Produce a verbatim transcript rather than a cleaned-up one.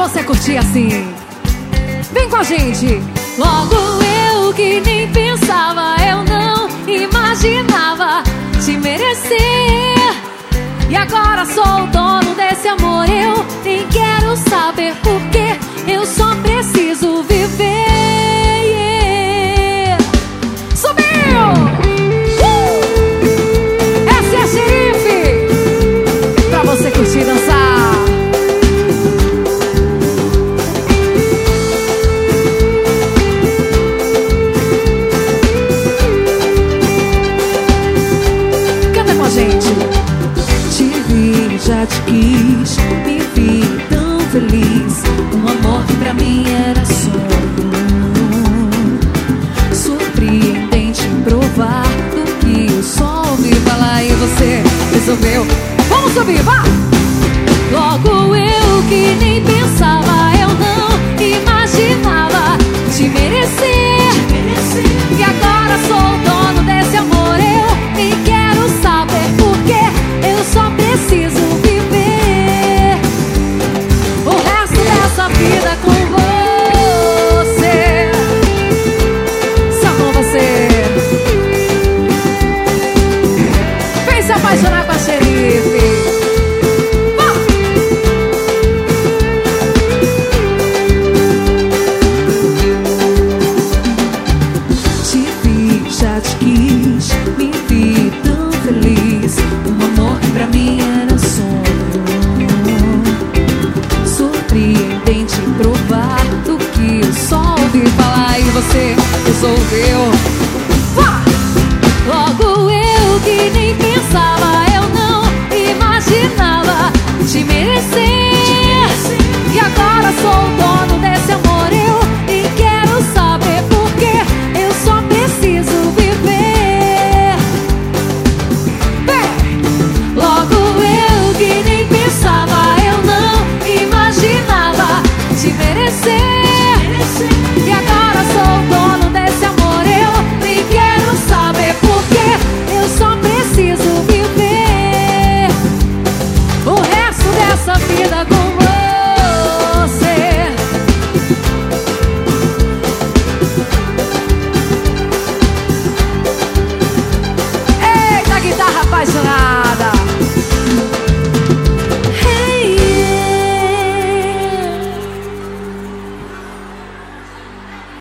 você curtir assim. Vem com a gente. Logo eu que nem pensava, eu não imaginava te merecer. E agora sou o dono desse amor, eu nem quero saber porquê. Eu só preciso viver. Subiu! Uh! Essa é a Xerife, pra você curtir e dançar. Já te quis, me vi tão feliz. Um amor que pra mim era sonho. Surpreendente provar do que eu só ouvi falar. E você resolveu. Vamos subir, vá! Logo eu que nem pensava, eu não imaginava te merecer. E agora sou o dono desse amor, eu nem quero saber porquê. Eu só preciso viver o resto dessa vida com você. Só com você. Vem se apaixonar